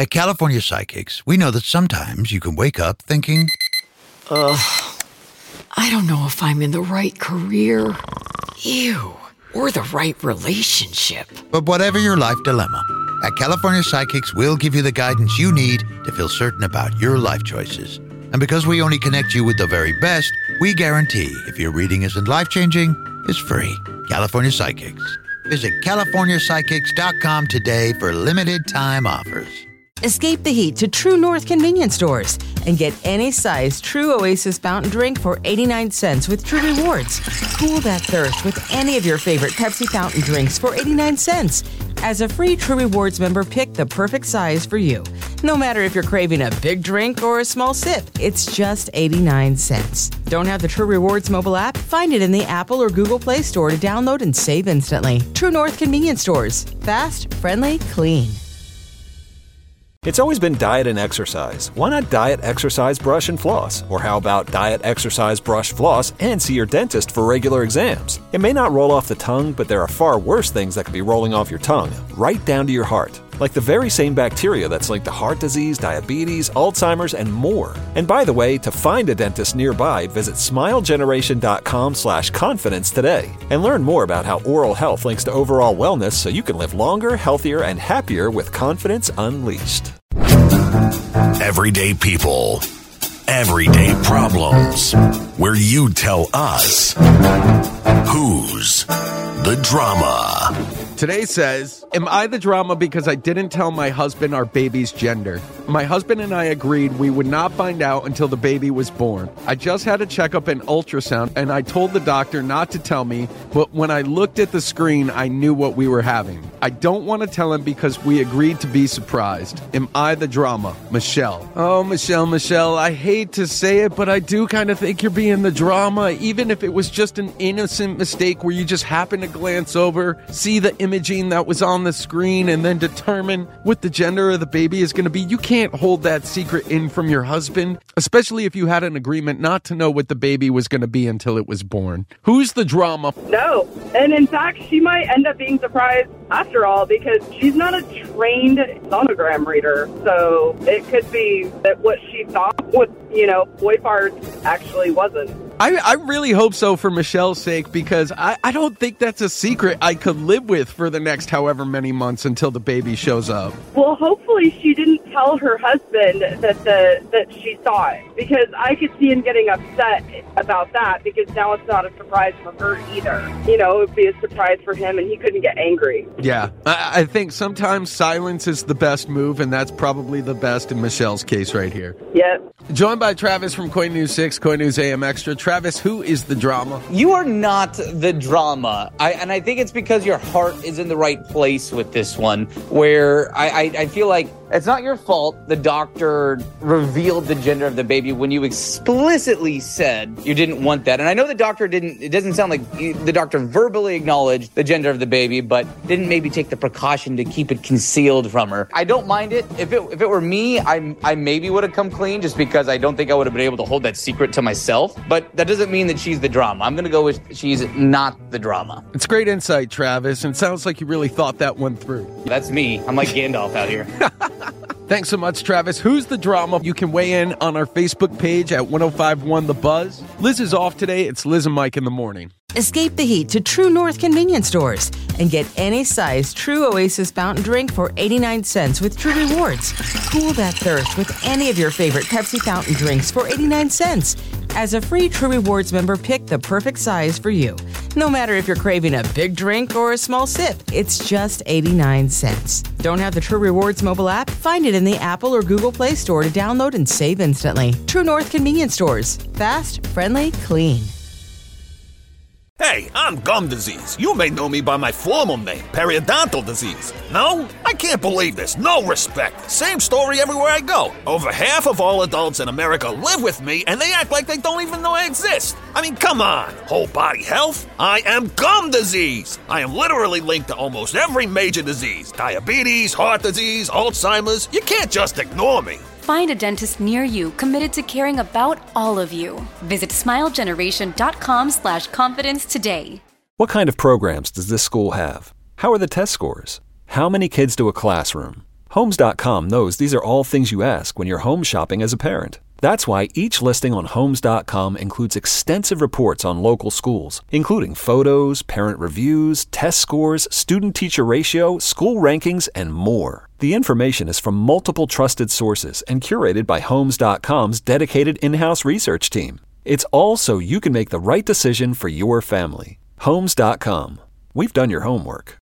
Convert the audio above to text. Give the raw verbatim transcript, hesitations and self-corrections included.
At California Psychics, we know that sometimes you can wake up thinking, Ugh, I don't know if I'm in the right career, ew, or the right relationship. But whatever your life dilemma, at California Psychics, we'll give you the guidance you need to feel certain about your life choices. And because we only connect you with the very best, we guarantee if your reading isn't life-changing, it's free. California Psychics. Visit california psychics dot com today for limited time offers. Escape the heat to True North convenience stores and get any size True Oasis fountain drink for eighty-nine cents with True Rewards. Cool that thirst with any of your favorite Pepsi fountain drinks for eighty-nine cents. As a free True Rewards member, pick the perfect size for you. No matter if you're craving a big drink or a small sip, it's just eighty-nine cents. Don't have the True Rewards mobile app? Find it in the Apple or Google Play Store to download and save instantly. True North convenience stores. Fast, friendly, clean. It's always been diet and exercise. Why not diet, exercise, brush, and floss? Or how about diet, exercise, brush, floss, and see your dentist for regular exams? It may not roll off the tongue, but there are far worse things that could be rolling off your tongue, right down to your heart. Like the very same bacteria that's linked to heart disease, diabetes, Alzheimer's, and more. And by the way, to find a dentist nearby, visit smilegeneration.com slash confidence today. And learn more about how oral health links to overall wellness so you can live longer, healthier, and happier with confidence unleashed. Everyday people, everyday problems, where you tell us who's the drama. Today says, am I the drama because I didn't tell my husband our baby's gender? My husband and I agreed we would not find out until the baby was born. I just had a checkup and ultrasound, and I told the doctor not to tell me, but when I looked at the screen, I knew what we were having. I don't want to tell him because we agreed to be surprised. Am I the drama? Michelle. Oh, Michelle, Michelle, I hate to say it, but I do kind of think you're being the drama, even if it was just an innocent mistake where you just happened to glance over, see the imaging that was on the screen, and then determine what the gender of the baby is going to be. You can't hold that secret in from your husband, especially if you had an agreement not to know what the baby was going to be until it was born. Who's the drama? No. And in fact, she might end up being surprised after all because she's not a trained sonogram reader. So it could be that what she thought was, you know, boy farts actually wasn't. I, I really hope so for Michelle's sake, because I, I don't think that's a secret I could live with for the next however many months until the baby shows up. Well, hopefully she didn't tell her husband that the that she saw it, because I could see him getting upset about that, because now it's not a surprise for her either. You know, it would be a surprise for him and he couldn't get angry. Yeah, I, I think sometimes silence is the best move, and that's probably the best in Michelle's case right here. Yep. Joined by Travis from Coin News six, Coin News A M Extra. Travis, who is the drama? You are not the drama. I, and I think it's because your heart is in the right place with this one, where I, I, I feel like it's not your fault the doctor revealed the gender of the baby when you explicitly said you didn't want that. And I know the doctor didn't, it doesn't sound like the doctor verbally acknowledged the gender of the baby, but didn't maybe take the precaution to keep it concealed from her. I don't mind it. If it if it were me, I, I maybe would have come clean, just because I don't think I would have been able to hold that secret to myself. But that doesn't mean that she's the drama. I'm going to go with she's not the drama. It's great insight, Travis, and it sounds like you really thought that one through. That's me. I'm like Gandalf out here. Thanks so much, Travis. Who's the drama? You can weigh in on our Facebook page at ten fifty-one The Buzz. Liz is off today. It's Liz and Mike in the morning. Escape the heat to True North convenience stores and get any size True Oasis fountain drink for eighty-nine cents with True Rewards. Cool that thirst with any of your favorite Pepsi fountain drinks for eighty-nine cents. As a free True Rewards member, pick the perfect size for you. No matter if you're craving a big drink or a small sip, it's just eighty-nine cents. Don't have the True Rewards mobile app? Find it in the Apple or Google Play Store to download and save instantly. True North convenience stores. Fast, friendly, clean. Hey, I'm gum disease. You may know me by my formal name, periodontal disease. No? I can't believe this. No respect. Same story everywhere I go. Over half of all adults in America live with me, and they act like they don't even know I exist. I mean, come on. Whole body health? I am gum disease. I am literally linked to almost every major disease. Diabetes, heart disease, Alzheimer's. You can't just ignore me. Find a dentist near you committed to caring about all of you. Visit smilegeneration.com slash confidence today. What kind of programs does this school have? How are the test scores? How many kids to a classroom? Homes dot com knows these are all things you ask when you're home shopping as a parent. That's why each listing on Homes dot com includes extensive reports on local schools, including photos, parent reviews, test scores, student-teacher ratio, school rankings, and more. The information is from multiple trusted sources and curated by Homes dot com's dedicated in-house research team. It's all so you can make the right decision for your family. Homes dot com. We've done your homework.